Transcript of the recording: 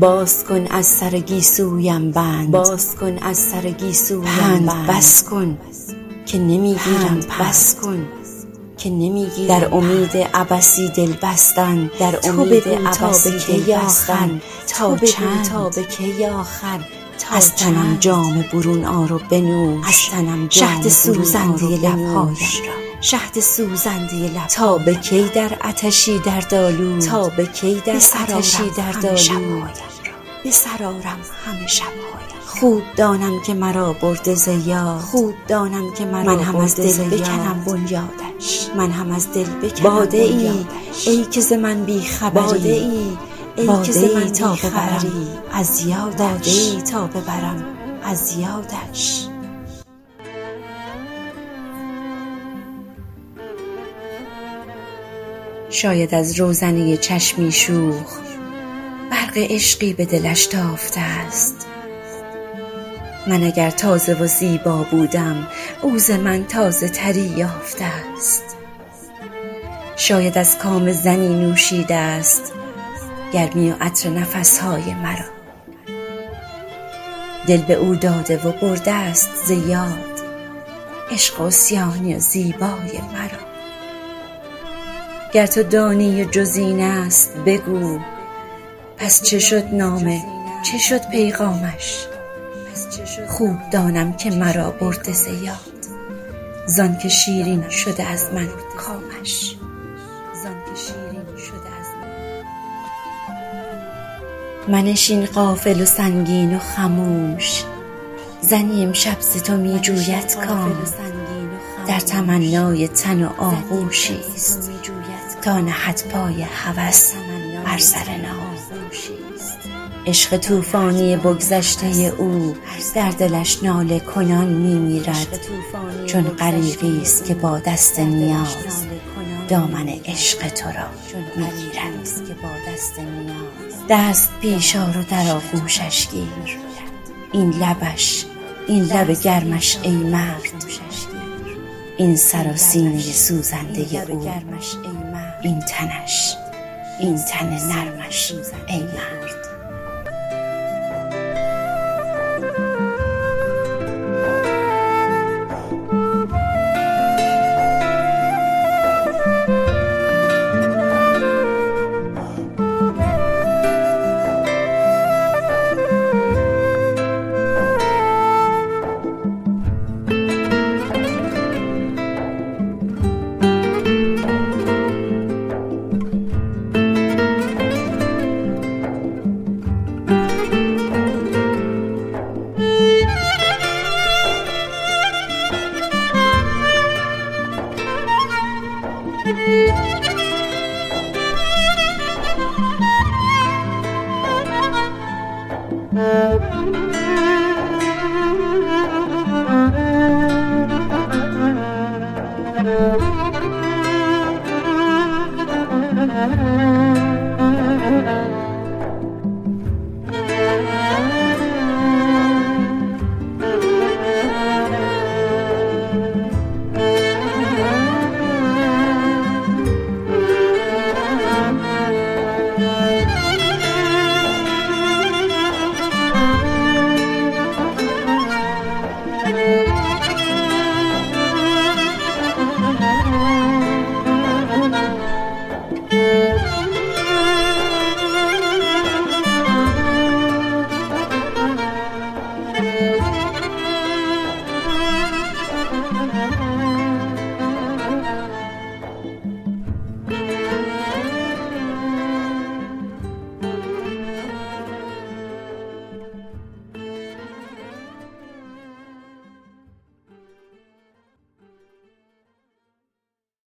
باز کن از سر گیسویم بند، باز کن از سر گیسویم بند، بس کن که نمیگیرم، بس کن که نمیگیرم. در امید عبسی دل بستن، در امید عبسی دل بستن، تا چند، تا به کی آخر، از تنم جام برون آر و بنوش، از تنم شهد سوزنده لبهایش را، شهد سوزنده لب، تا به کی در آتشی در دالو، تا به کی در آتشی در دالو، به سرارم همه شب‌هایم. خوب دانم که مرا برده ز یاد، خوب دانم که مرا من هم از دل بکنم بنیادش، من هم از دل بکنم باده ای ای که ز من بی خبری، باده ای که ز من تا ببرم از یادش، باده ای تا ببرم از یادش. شاید از روزنه چشمی شوخ برق عشقی به دلش تافته است. من اگر تازه و زیبا بودم، او ز من تازه تری یافته است. شاید از کام زنی نوشیده است گرمی و عطر نفسهای مرا. دل به او داده و برده است ز یاد عشق عصیانی و زیبای مرا. گر تو دانی و جز این است بگو، پس چه شد نامه، چه شد پیغامش؟ خوب دانم که مرا برده ز یاد، زان که شیرین شده از من کامش، زان که شیرین شده از من. منشین غافل و سنگین و خموش، زنی امشب ز تو می جوید کام، در تمنای تن و آغوشی است تا نهد پای هوس بر سر نام. عشق طوفانی بگذشته او در دلش ناله کنان می‌میرد، چون غریقی است که با دست نیاز دامن عشق تو را می‌گیرد. دست پیش آر و در آغوشش گیر، این لبش، این لب گرمش ای مرد، این سر و سینه سوزنده او، این تنش، این تن نرمش ای مرد.